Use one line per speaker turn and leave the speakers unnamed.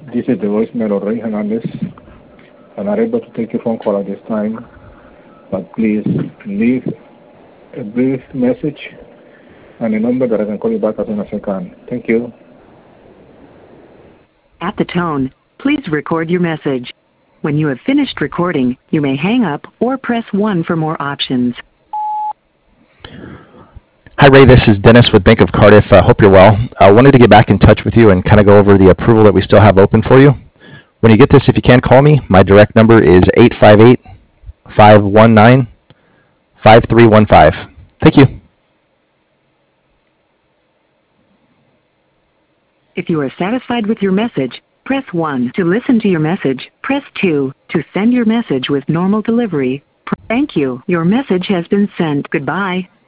This is the voicemail of Ray Hernandez. I'm not able to take your phone call at this time, but please leave a brief message and a number that I can call you back as soon as I can. Thank you.
At the tone, please record your message. When you have finished recording, you may hang up or press 1 for more options.
Hi, Ray. This is Dennis with Bank of Cardiff. I hope you're well. I wanted to get back in touch with you and kind of go over the approval that we still have open for you. When you get this, if you can, call me. My direct number is 858-519-5315. Thank you.
If you are satisfied with your message, press 1. To listen to your message, press 2. To send your message with normal delivery, thank you. Your message has been sent. Goodbye.